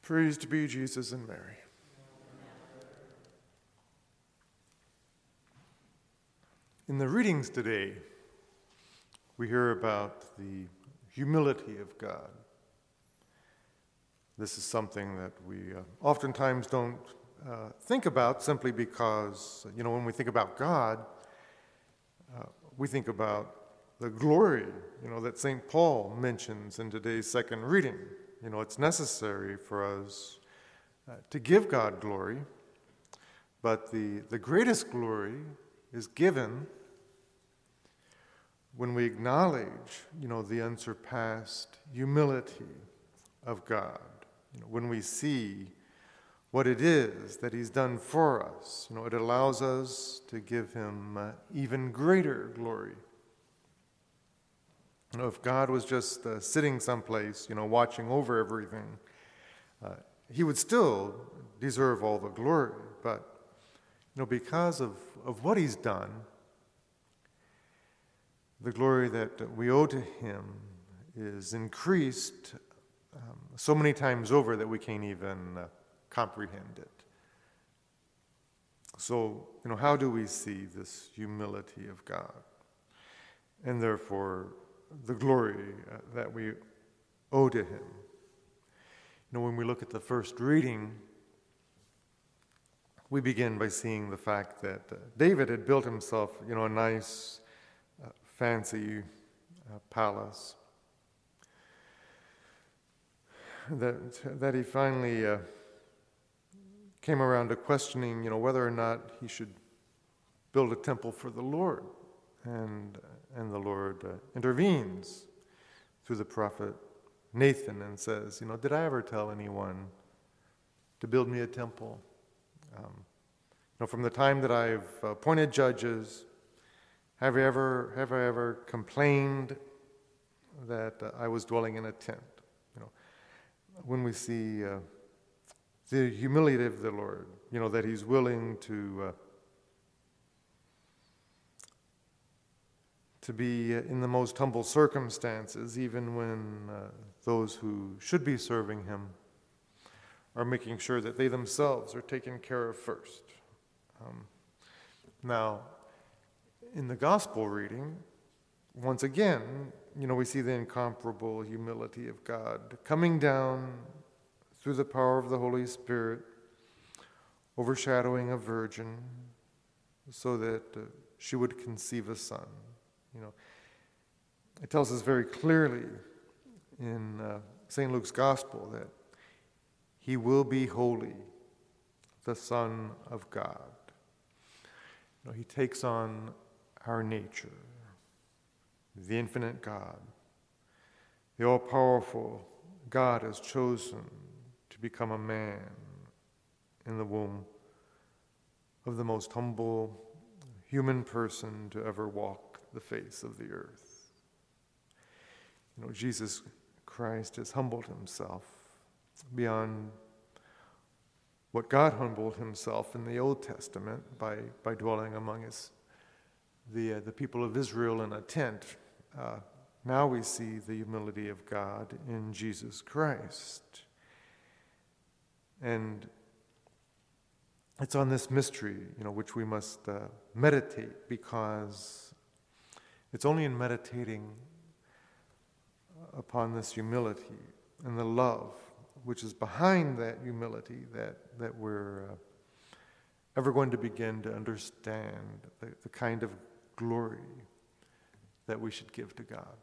Praised be Jesus and Mary. In the readings today, we hear about the humility of God. This is something that we oftentimes don't think about simply because, when we think about God, we think about the glory, that St. Paul mentions in today's second reading. It's necessary for us to give God glory, but the greatest glory is given when we acknowledge, the unsurpassed humility of God. When we see what it is that He's done for us, it allows us to give Him even greater glory. If God was just sitting someplace, watching over everything, He would still deserve all the glory. But, because of what He's done, the glory that we owe to Him is increased so many times over that we can't even comprehend it. So, how do we see this humility of God? And therefore, the glory that we owe to Him. When we look at the first reading, we begin by seeing the fact that David had built himself, a nice, fancy palace. That he finally came around to questioning, whether or not he should build a temple for the Lord. And the Lord intervenes through the prophet Nathan and says, did I ever tell anyone to build me a temple? From the time that I've appointed judges, have I ever complained that I was dwelling in a tent? When we see the humility of the Lord, that He's willing to be in the most humble circumstances, even when those who should be serving Him are making sure that they themselves are taken care of first. Now, in the gospel reading, once again, we see the incomparable humility of God coming down through the power of the Holy Spirit, overshadowing a virgin so that she would conceive a son. It tells us very clearly in St. Luke's Gospel that He will be holy, the Son of God. He takes on our nature, the infinite God. The all-powerful God has chosen to become a man in the womb of the most humble human person to ever walk the face of the earth. Jesus Christ has humbled Himself beyond what God humbled Himself in the Old Testament by dwelling among the people of Israel in a tent. Now we see the humility of God in Jesus Christ. And it's on this mystery, which we must meditate, because it's only in meditating upon this humility and the love which is behind that humility that we're ever going to begin to understand the kind of glory that we should give to God.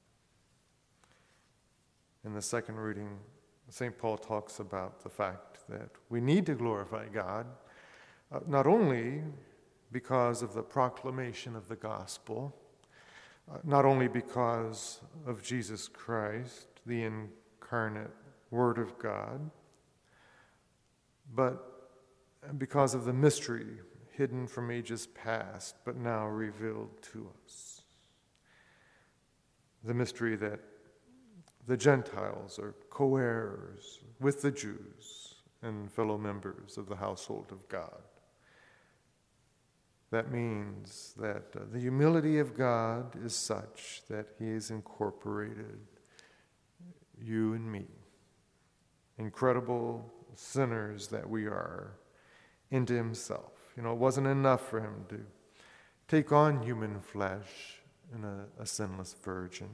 In the second reading, St. Paul talks about the fact that we need to glorify God, not only because of the proclamation of the gospel, not only because of Jesus Christ, the incarnate Word of God, but because of the mystery hidden from ages past, but now revealed to us. The mystery that the Gentiles are co-heirs with the Jews and fellow members of the household of God. That means that the humility of God is such that He has incorporated you and me incredible sinners that we are, into himself. It wasn't enough for him to take on human flesh in a sinless virgin,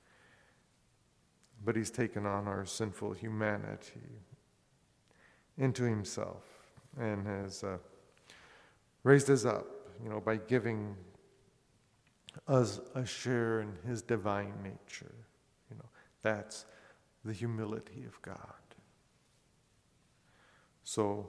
but he's taken on our sinful humanity into himself and has raised us up, by giving us a share in his divine nature. That's the humility of God. So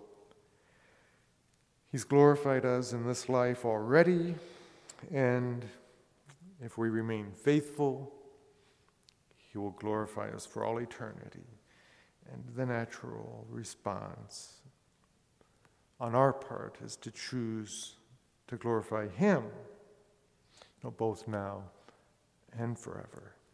he's glorified us in this life already, and if we remain faithful, he will glorify us for all eternity. And the natural response on our part is to choose to glorify him, both now and forever.